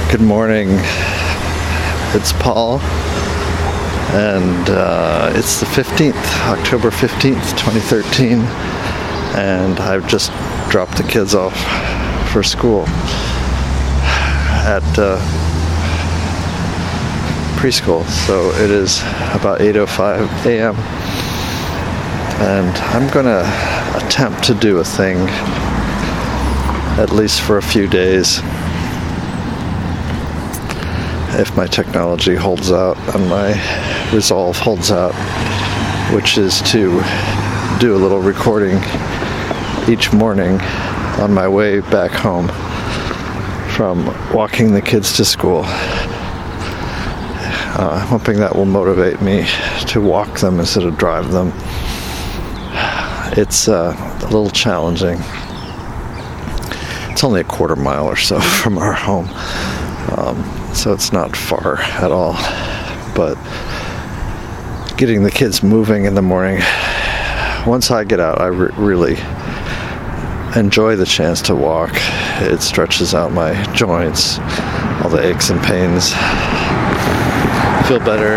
Good morning. It's Paul, and it's the 15th, October 15th, 2013, and I've just dropped the kids off for school at preschool. So it is about 8:05 a.m. and I'm going to attempt to do a thing, at least for a few days, if my technology holds out and my resolve holds out, which is to do a little recording each morning on my way back home from walking the kids to school. I'm hoping that will motivate me to walk them instead of drive them. It's a little challenging. It's only a quarter mile or so from our home. So it's not far at all, but getting the kids moving in the morning, once I get out, I really enjoy the chance to walk. It stretches out my joints, all the aches and pains, feel better,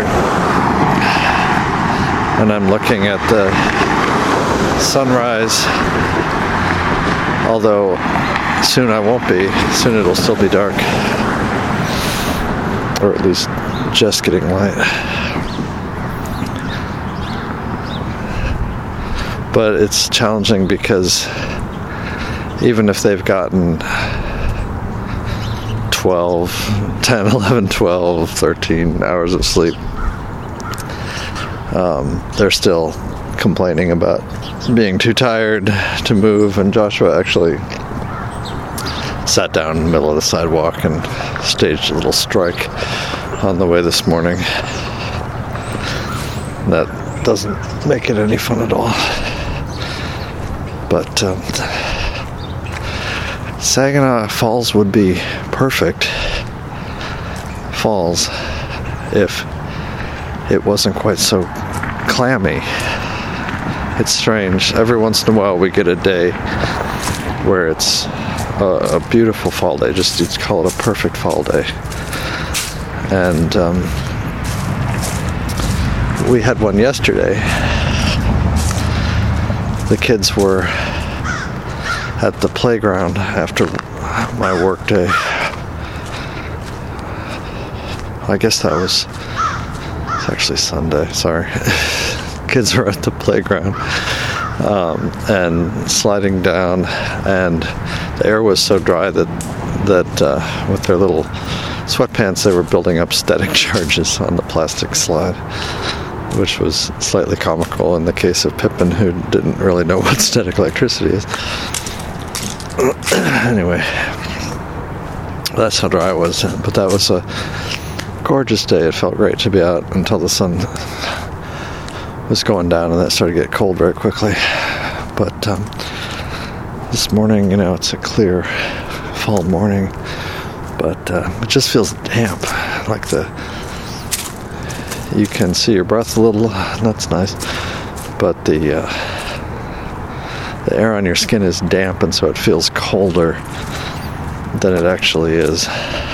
and I'm looking at the sunrise, although soon I won't be, soon it'll still be dark. Or at least just getting light. But it's challenging because even if they've gotten 10, 11, 12, 13 hours of sleep, they're still complaining about being too tired to move, and Joshua actually sat down in the middle of the sidewalk and staged a little strike on the way this morning. That doesn't make it any fun at all. But Saginaw Falls would be perfect falls if it wasn't quite so clammy. It's strange. Every once in a while we get a day where it's a beautiful fall day, just you'd call it a perfect fall day. And we had one yesterday. The kids were at the playground after my work day. I guess that was, it's actually Sunday, sorry. Kids were at the playground and sliding down, and the air was so dry that with their little sweatpants they were building up static charges on the plastic slide, which was slightly comical in the case of Pippin, who didn't really know what static electricity is. Anyway, that's how dry it was, but that was a gorgeous day. It felt great to be out until the sun was going down, and that started to get cold very quickly. But this morning, it's a clear fall morning, but it just feels damp, like you can see your breath a little. That's nice, but the air on your skin is damp, and so it feels colder than it actually is.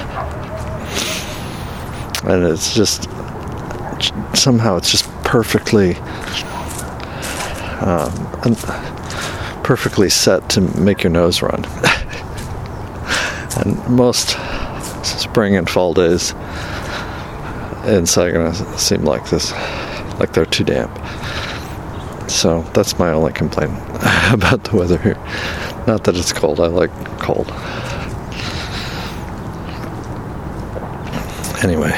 And it's just somehow it's just perfectly set to make your nose run. And most spring and fall days in Saginaw seem like this, like they're too damp. So that's my only complaint about the weather here. Not that it's cold, I like cold. Anyway,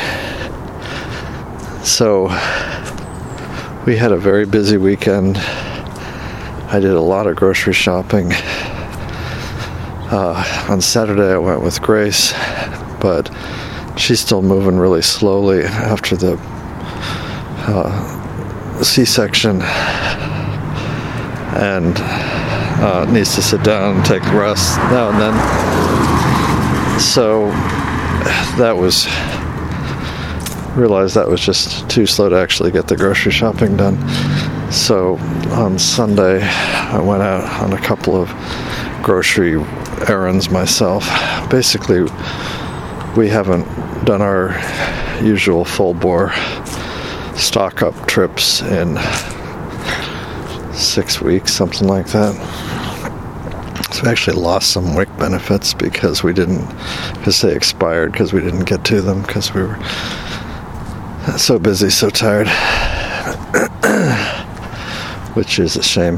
so we had a very busy weekend. I did a lot of grocery shopping. On Saturday I went with Grace, but she's still moving really slowly after the C-section, and needs to sit down and take rest now and then. So realized that was just too slow to actually get the grocery shopping done. So on Sunday I went out on a couple of grocery errands myself. Basically we haven't done our usual full bore stock up trips in 6 weeks, something like that. So we actually lost some WIC benefits because they expired because we didn't get to them because we were so busy, so tired, which is a shame.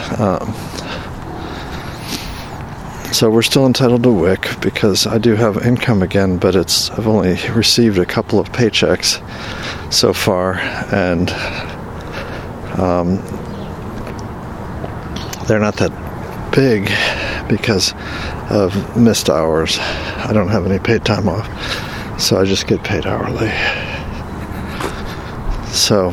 So we're still entitled to WIC because I do have income again, but I've only received a couple of paychecks so far, and they're not that big because of missed hours. I don't have any paid time off, so I just get paid hourly. So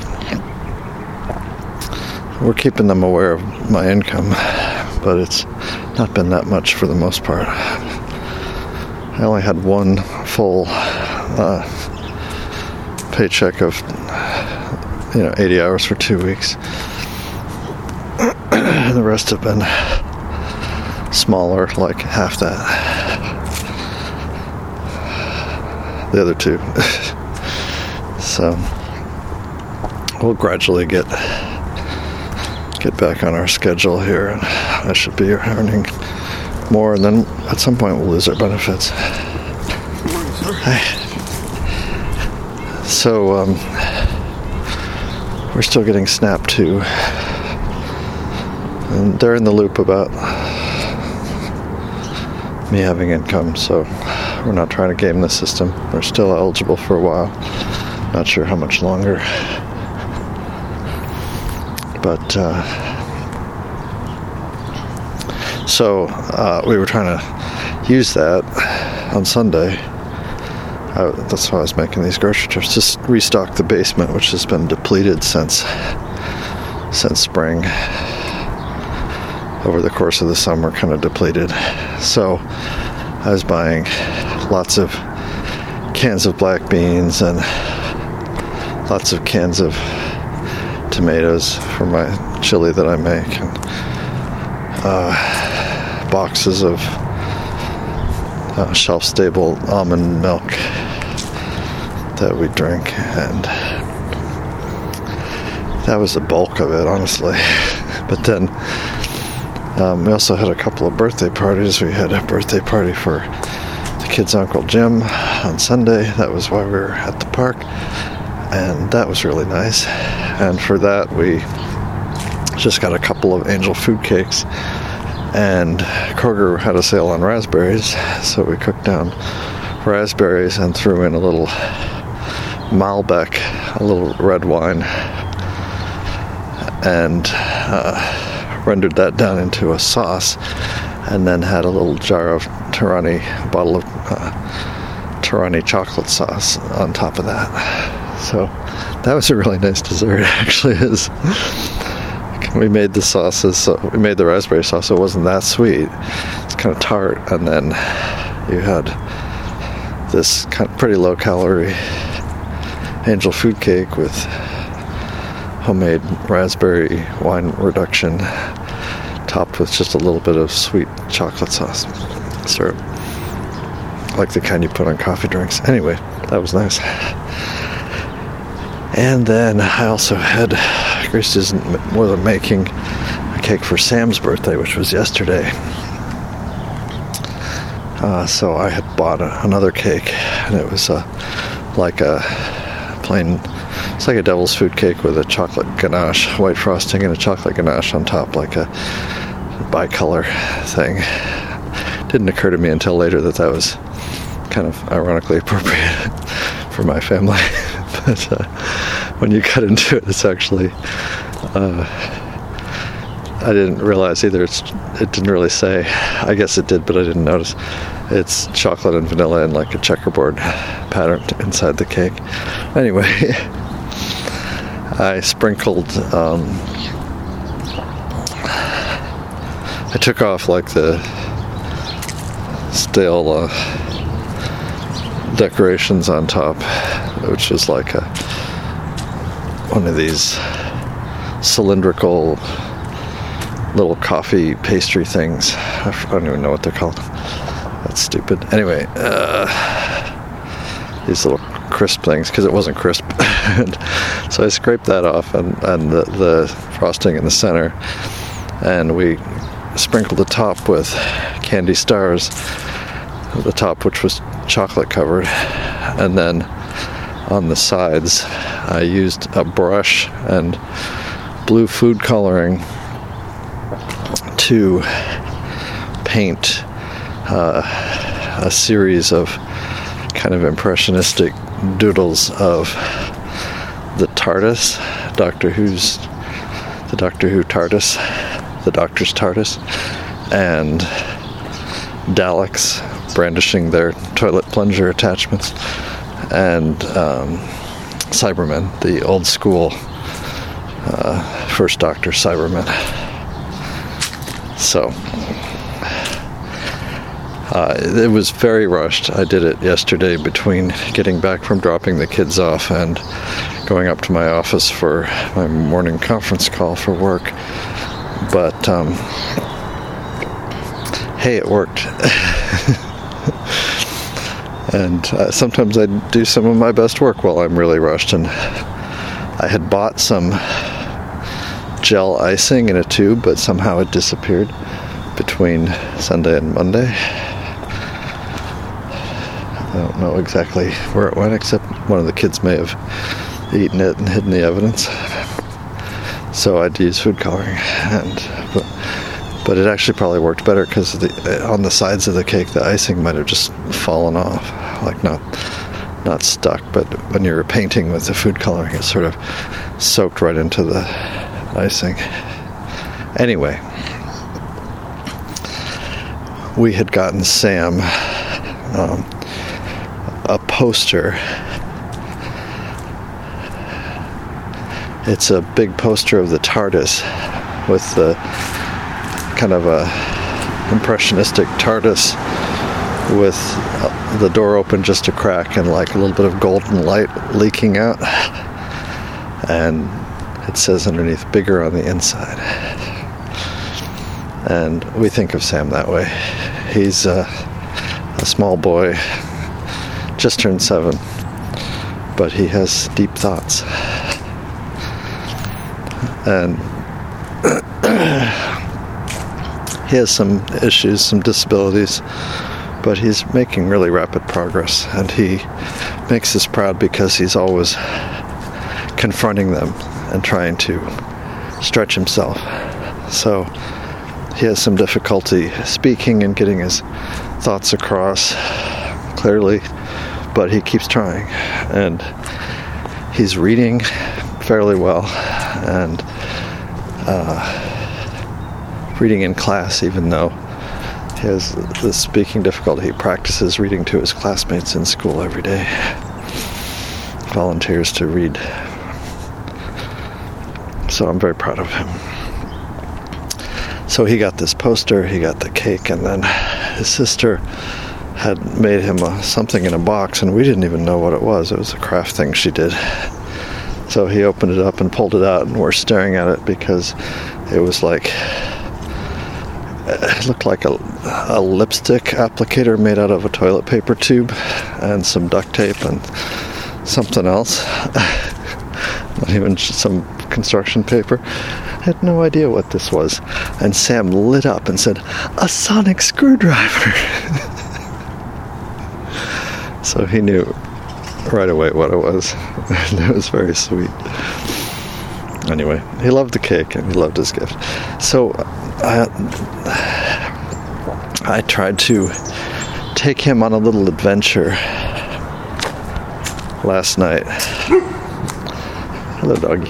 we're keeping them aware of my income, but it's not been that much for the most part. I only had one full paycheck of 80 hours for 2 weeks. And the rest have been smaller, like half that. The other two. So we'll gradually get back on our schedule here, and I should be earning more, and then at some point we'll lose our benefits. Hi. So we're still getting SNAP 2, and they're in the loop about me having income, so we're not trying to game the system. We're still eligible for a while, not sure how much longer. But so we were trying to use that on Sunday. That's why I was making these grocery trips, just restock the basement, which has been depleted since spring. Over the course of the summer, kind of depleted. So I was buying lots of cans of black beans and lots of cans of tomatoes for my chili that I make, and boxes of shelf-stable almond milk that we drink, and that was the bulk of it, honestly. But then we also had a couple of birthday parties. We had a birthday party for the kid's Uncle Jim on Sunday. That was why we were at the park, and that was really nice. And for that, we just got a couple of Angel food cakes, and Kroger had a sale on raspberries, so we cooked down raspberries and threw in a little Malbec, a little red wine, and rendered that down into a sauce, and then had a little bottle of Torani chocolate sauce on top of that. So that was a really nice dessert. It actually is. We made the sauces, so we made the raspberry sauce, so it wasn't that sweet. It's kind of tart, and then you had this kind of pretty low calorie Angel food cake with homemade raspberry wine reduction, topped with just a little bit of sweet chocolate sauce syrup, like the kind you put on coffee drinks. Anyway, that was nice. And then I also had, Grace wasn't making a cake for Sam's birthday, which was yesterday. So I had bought another cake, and it was like a plain, it's like a devil's food cake with a chocolate ganache, white frosting and a chocolate ganache on top, like a bicolor thing. Didn't occur to me until later that was kind of ironically appropriate for my family. But when you cut into it, it's actually, I didn't realize either. It didn't really say. I guess it did, but I didn't notice. It's chocolate and vanilla and like a checkerboard pattern inside the cake. Anyway, I sprinkled, I took off like the stale decorations on top, which is like one of these cylindrical little coffee pastry things. I don't even know what they're called. That's stupid. Anyway, these little crisp things, because it wasn't crisp. And so I scraped that off, and the frosting in the center, and we sprinkled the top with candy stars, the top which was chocolate covered, and then on the sides I used a brush and blue food coloring to paint a series of kind of impressionistic doodles of the TARDIS, the Doctor Who TARDIS, the Doctor's TARDIS, and Daleks brandishing their toilet plunger attachments, and Cybermen, the old school First Doctor Cybermen. So it was very rushed. I did it yesterday between getting back from dropping the kids off and going up to my office for my morning conference call for work. But hey, it worked. And sometimes I do some of my best work while I'm really rushed. And I had bought some gel icing in a tube, but somehow it disappeared between Sunday and Monday. I don't know exactly where it went, except one of the kids may have eaten it and hidden the evidence. So I'd use food coloring, but it actually probably worked better because on the sides of the cake the icing might have just fallen off, like not stuck. But when you're painting with the food coloring, it's sort of soaked right into the icing. Anyway, we had gotten Sam a poster. It's a big poster of the TARDIS with the kind of a impressionistic TARDIS with the door open just a crack and like a little bit of golden light leaking out, and it says underneath "bigger on the inside." And we think of Sam that way. He's a small boy, just turned 7, but he has deep thoughts. And he has some issues, some disabilities, but he's making really rapid progress, and he makes us proud because he's always confronting them and trying to stretch himself. So he has some difficulty speaking and getting his thoughts across clearly, but he keeps trying, and he's reading fairly well, and reading in class, even though he has this speaking difficulty. He practices reading to his classmates in school every day, volunteers to read. So I'm very proud of him. So he got this poster, he got the cake, and then his sister had made him something in a box, and we didn't even know what it was. It was a craft thing she did. So he opened it up and pulled it out, and we're staring at it because it was like, it looked like a lipstick applicator made out of a toilet paper tube and some duct tape and something else. Not even some construction paper. I had no idea what this was. And Sam lit up and said, "A sonic screwdriver." So he knew right away what it was. And it was very sweet. Anyway, he loved the cake and he loved his gift. So I tried to take him on a little adventure last night. Hello, doggy.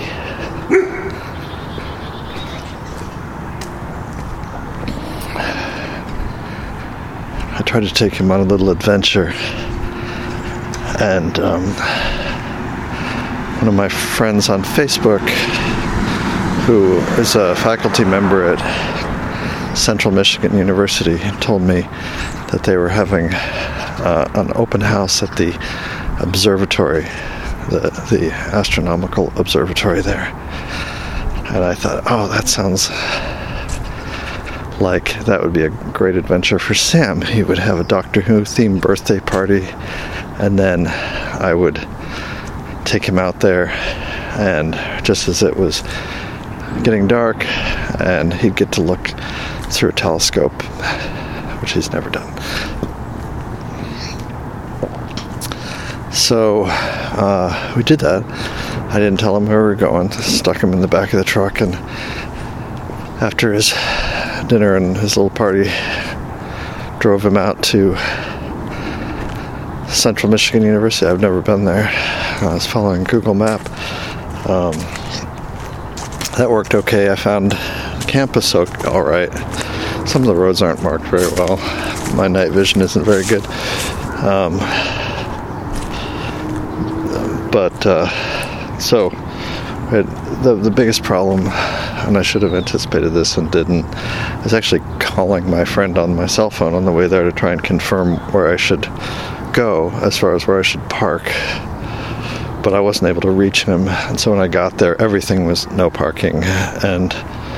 I tried to take him on a little adventure, and one of my friends on Facebook, who is a faculty member at Central Michigan University, told me that they were having an open house at the observatory, the astronomical observatory there. And I thought, oh, that sounds like that would be a great adventure for Sam. He would have a Doctor Who themed birthday party, and then I would take him out there, and just as it was getting dark, and he'd get to look through a telescope, which he's never done. So we did that. I didn't tell him where we were going. Stuck him in the back of the truck, and after his dinner and his little party, drove him out to Central Michigan University. I've never been there. I was following Google Map. That worked okay. I found campus all right. Some of the roads aren't marked very well. My night vision isn't very good. So the biggest problem, and I should have anticipated this and didn't, is actually calling my friend on my cell phone on the way there to try and confirm where I should go as far as where I should park. But I wasn't able to reach him, and so when I got there, everything was no parking. And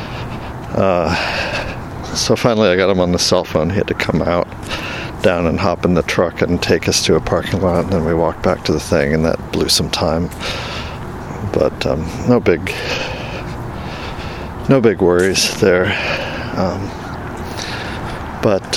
so finally I got him on the cell phone. He had to come down and hop in the truck and take us to a parking lot, and then we walked back to the thing, and that blew some time. But no big worries there. But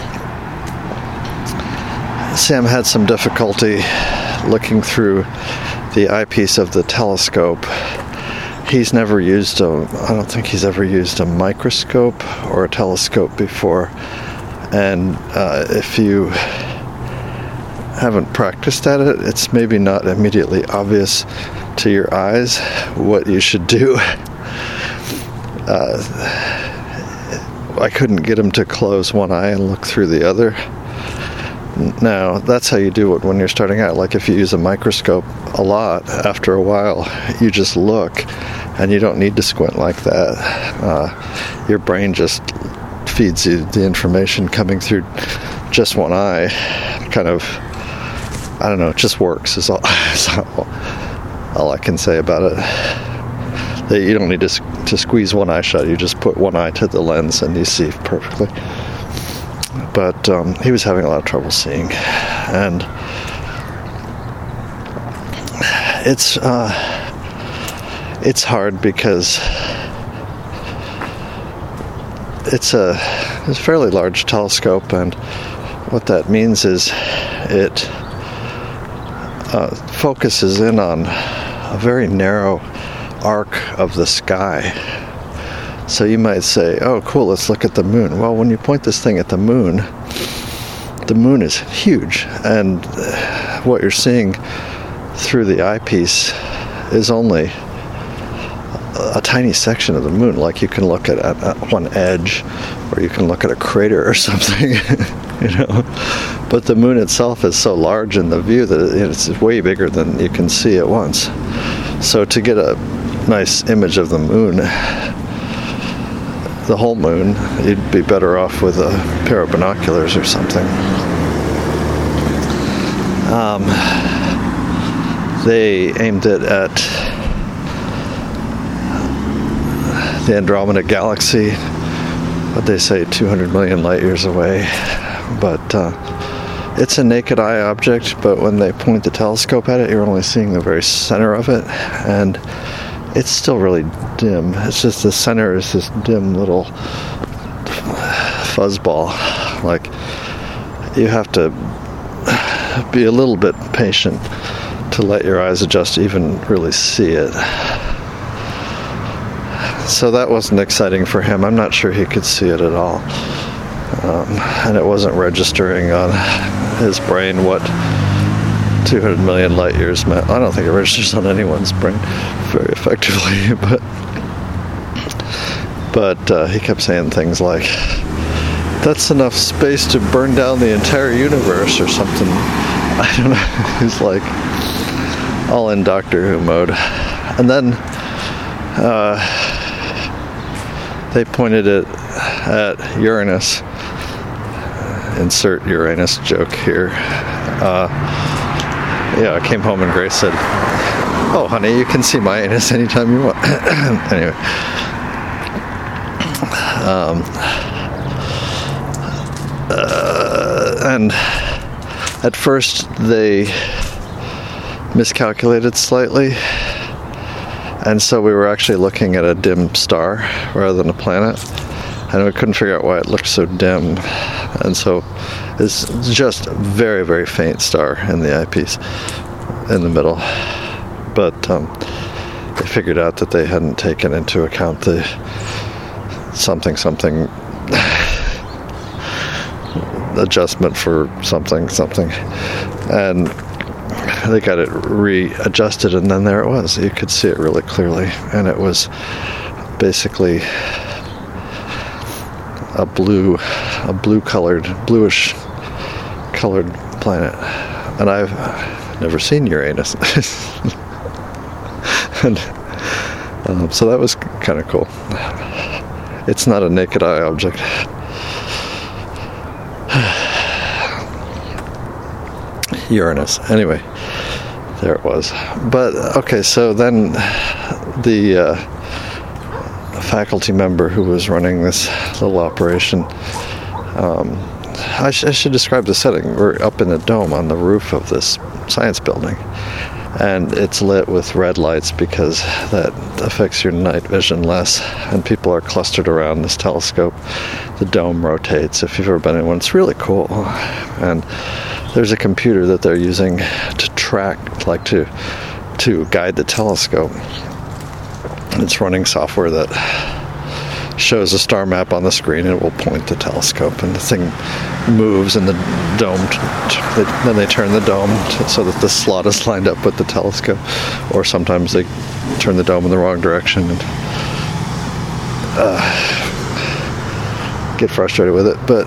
Sam had some difficulty looking through the eyepiece of the telescope. He's never used I don't think he's ever used a microscope or a telescope before. And if you haven't practiced at it, it's maybe not immediately obvious to your eyes what you should do. I couldn't get him to close one eye and look through the other. Now, that's how you do it when you're starting out. Like if you use a microscope a lot, after a while, you just look, and you don't need to squint like that. Your brain just feeds you the information coming through just one eye. Kind of, I don't know, it just works is all I can say about it. You don't need to squeeze one eye shut. You just put one eye to the lens and you see perfectly. But he was having a lot of trouble seeing, and it's hard because it's a fairly large telescope, and what that means is it focuses in on a very narrow arc of the sky. So you might say, oh cool, let's look at the moon. Well, when you point this thing at the moon is huge, and what you're seeing through the eyepiece is only a tiny section of the moon. Like you can look at one edge, or you can look at a crater or something, you know. But the moon itself is so large in the view that it's way bigger than you can see at once. So to get a nice image of the moon, the whole moon, you'd be better off with a pair of binoculars or something. They aimed it at the Andromeda Galaxy, what they say 200 million light years away. But it's a naked eye object, but when they point the telescope at it, you're only seeing the very center of it, and it's still really dim. It's just the center is this dim little fuzzball. Like, you have to be a little bit patient to let your eyes adjust to even really see it. So that wasn't exciting for him. I'm not sure he could see it at all. And it wasn't registering on his brain what 200 million light years meant. I don't think it registers on anyone's brain very effectively, but he kept saying things like, that's enough space to burn down the entire universe or something. I don't know. He's like all in Doctor Who mode. And then they pointed it at Uranus. Insert Uranus joke here. I came home and Grace said, oh honey, you can see my anus anytime you want. Anyway. and at first they miscalculated slightly, and so we were actually looking at a dim star rather than a planet, and we couldn't figure out why it looked so dim. And so it's just a very, very faint star in the eyepiece in the middle, but they figured out that they hadn't taken into account the something adjustment for something, and they got it readjusted, and then there it was. You could see it really clearly, and it was basically a bluish colored planet. And I've never seen Uranus. And so that was kind of cool. It's not a naked eye object. Uranus. Anyway, there it was. But okay, so then the faculty member who was running this little operation, I should describe the setting. We're up in a dome on the roof of this science building, and it's lit with red lights because that affects your night vision less, and people are clustered around this telescope. The dome rotates. If you've ever been in one, it's really cool. And there's a computer that they're using to track, like to guide the telescope. It's running software that shows a star map on the screen, and it will point the telescope, and the thing moves in the dome. Then they turn the dome so that the slot is lined up with the telescope, or sometimes they turn the dome in the wrong direction and get frustrated with it. But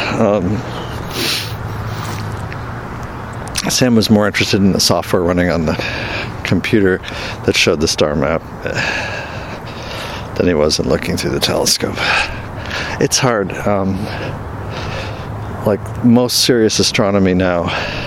Sam was more interested in the software running on the computer that showed the star map than he was in looking through the telescope. It's hard. Like most serious astronomy now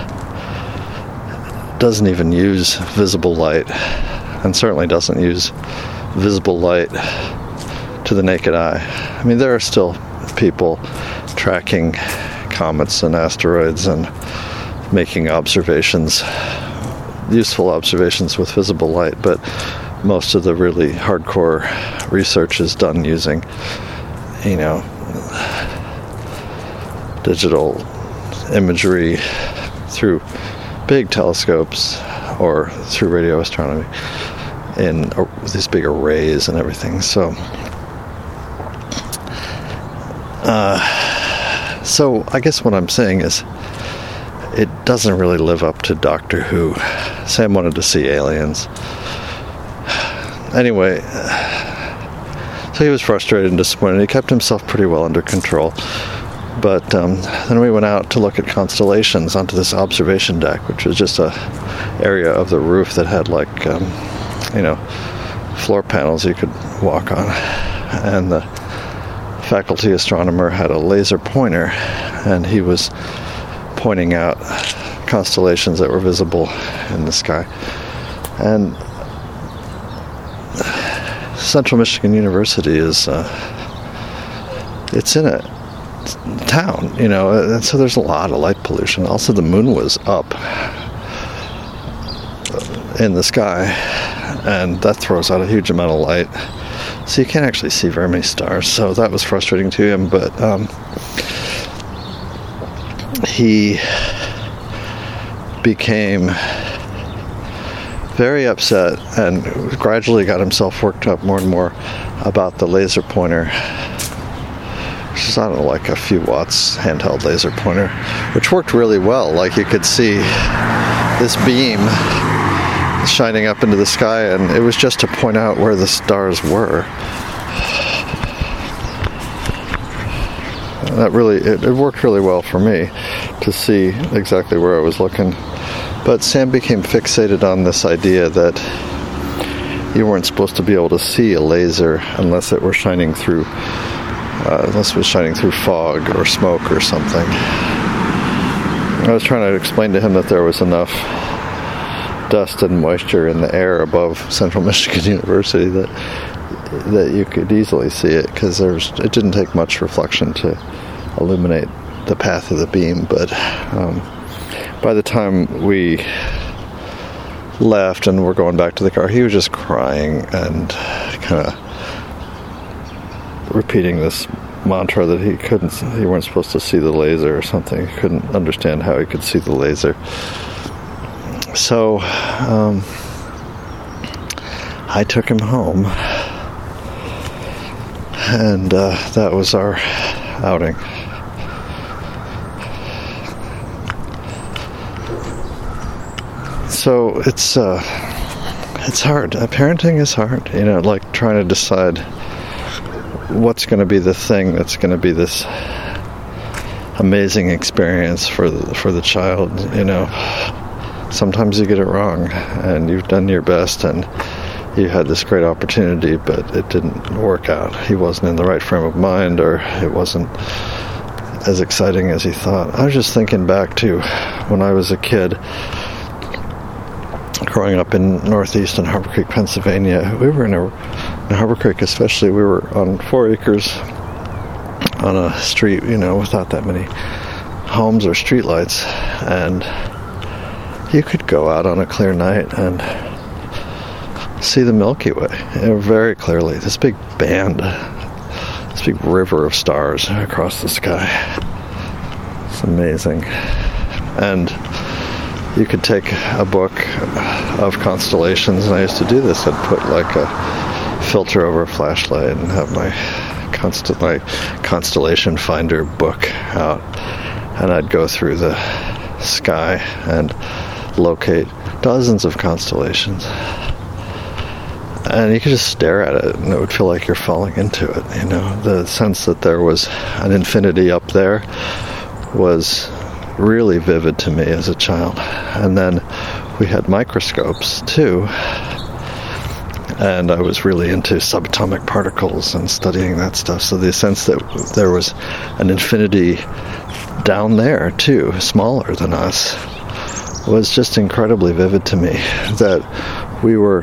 doesn't even use visible light, and certainly doesn't use visible light to the naked eye. I mean, there are still people tracking comets and asteroids and making observations, useful observations with visible light, but most of the really hardcore research is done using, digital imagery through big telescopes or through radio astronomy in these big arrays and everything. So I guess what I'm saying is it doesn't really live up to Doctor Who. Sam wanted to see aliens. Anyway, so he was frustrated and disappointed. He kept himself pretty well under control. But then we went out to look at constellations onto this observation deck, which was just a area of the roof that had floor panels you could walk on. And the faculty astronomer had a laser pointer, and he was pointing out constellations that were visible in the sky. And Central Michigan University is it's in a town, and so there's a lot of light pollution. Also, the moon was up in the sky, and that throws out a huge amount of light, so you can't actually see very many stars. So that was frustrating to him, but he became very upset and gradually got himself worked up more and more about the laser pointer, which is, I don't know, like a few watts handheld laser pointer, which worked really well. Like, you could see this beam shining up into the sky, and it was just to point out where the stars were. That really, it worked really well for me to see exactly where I was looking. But Sam became fixated on this idea that you weren't supposed to be able to see a laser unless it were shining through, unless it was shining through fog or smoke or something. I was trying to explain to him that there was enough dust and moisture in the air above Central Michigan University that you could easily see it, because it didn't take much reflection to illuminate the path of the beam, but by the time we left and were going back to the car, he was just crying and kind of repeating this mantra that he weren't supposed to see the laser or something. He couldn't understand how he could see the laser. So I took him home, and that was our outing. So it's hard. Parenting is hard, like trying to decide what's going to be the thing that's going to be this amazing experience for the child. Sometimes you get it wrong, and you've done your best, and you had this great opportunity, but it didn't work out. He wasn't in the right frame of mind, or it wasn't as exciting as he thought. I was just thinking back to when I was a kid, growing up in northeastern Harbor Creek, Pennsylvania. We were in Harbor Creek especially, we were on 4 acres on a street, without that many homes or streetlights, and you could go out on a clear night and see the Milky Way very clearly. This big band, this big river of stars across the sky. It's amazing. And you could take a book of constellations, and I used to do this. I'd put like a filter over a flashlight and have my constellation finder book out, and I'd go through the sky and locate dozens of constellations, and you could just stare at it and it would feel like you're falling into it. The sense that there was an infinity up there was really vivid to me as a child. And then we had microscopes too, and I was really into subatomic particles and studying that stuff, so the sense that there was an infinity down there too, smaller than us, was just incredibly vivid to me. That we were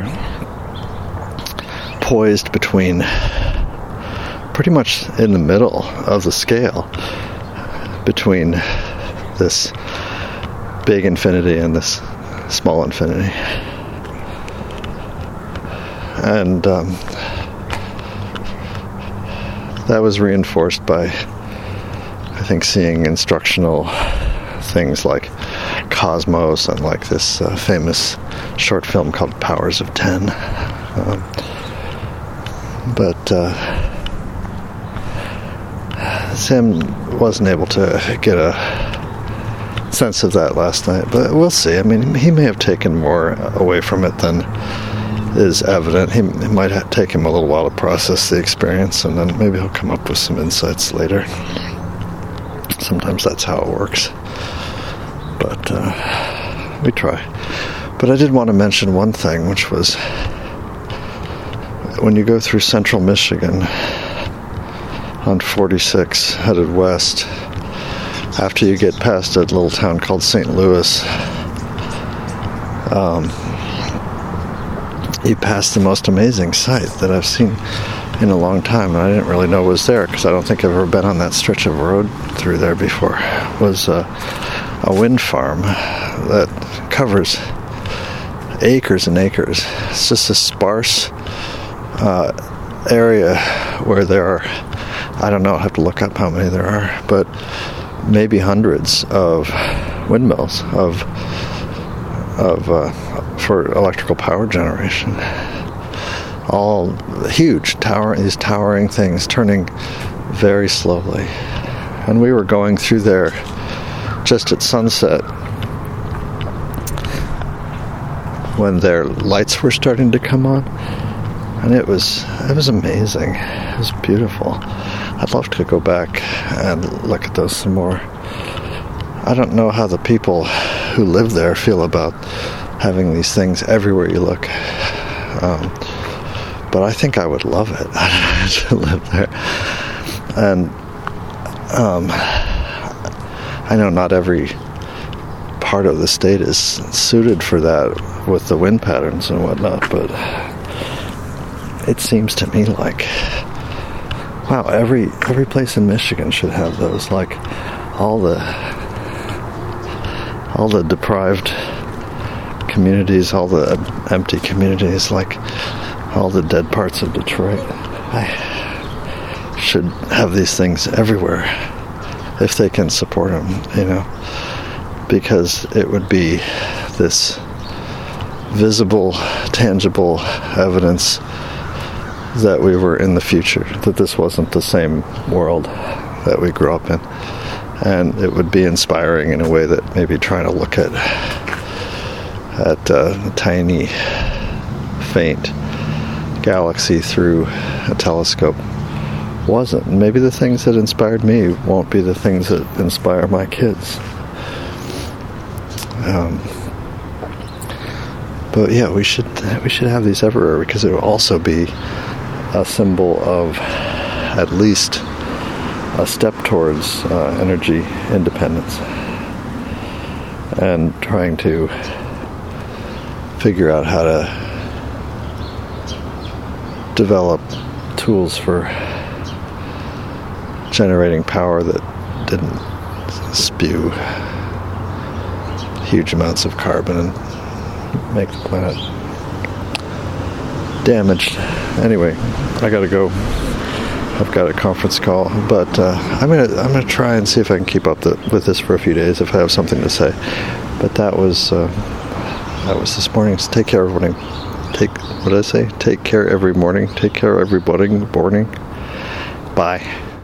poised between, pretty much in the middle of the scale, between this big infinity and this small infinity. And that was reinforced by, I think, seeing instructional things like Cosmos and like this famous short film called Powers of 10. But Sam wasn't able to get a sense of that last night, but we'll see. I mean, he may have taken more away from it than is evident. It might take him a little while to process the experience, and then maybe he'll come up with some insights later. Sometimes that's how it works. But we try. But I did want to mention one thing, which was when you go through central Michigan on 46 headed west, after you get past a little town called St. Louis, you pass the most amazing sight that I've seen in a long time, and I didn't really know was there because I don't think I've ever been on that stretch of road through there before. It was a wind farm that covers acres and acres. It's just a sparse area where there are, I don't know, I'll have to look up how many there are, but maybe hundreds of windmills for electrical power generation. All huge, these towering things turning very slowly. And we were going through there just at sunset when their lights were starting to come on, and it was amazing. It was beautiful. I'd love to go back and look at those some more. I don't know how the people who live there feel about having these things everywhere you look, but I think I would love it to live there. And I know not every part of the state is suited for that with the wind patterns and whatnot, but it seems to me like, wow, every place in Michigan should have those. Like all the deprived communities, all the empty communities, like all the dead parts of Detroit. I should have these things everywhere if they can support them, because it would be this visible, tangible evidence that we were in the future, that this wasn't the same world that we grew up in. And it would be inspiring in a way that maybe trying to look at a tiny, faint galaxy through a telescope wasn't. And maybe the things that inspired me won't be the things that inspire my kids. But yeah, we should have these everywhere, because it will also be a symbol of at least a step towards energy independence, and trying to figure out how to develop tools for generating power that didn't spew huge amounts of carbon and make the planet damaged. Anyway, I gotta go. I've got a conference call, but I'm gonna try and see if I can keep up with this for a few days if I have something to say. But that was this morning. So take care, everybody. What did I say? Take care every morning. Take care every morning. Bye.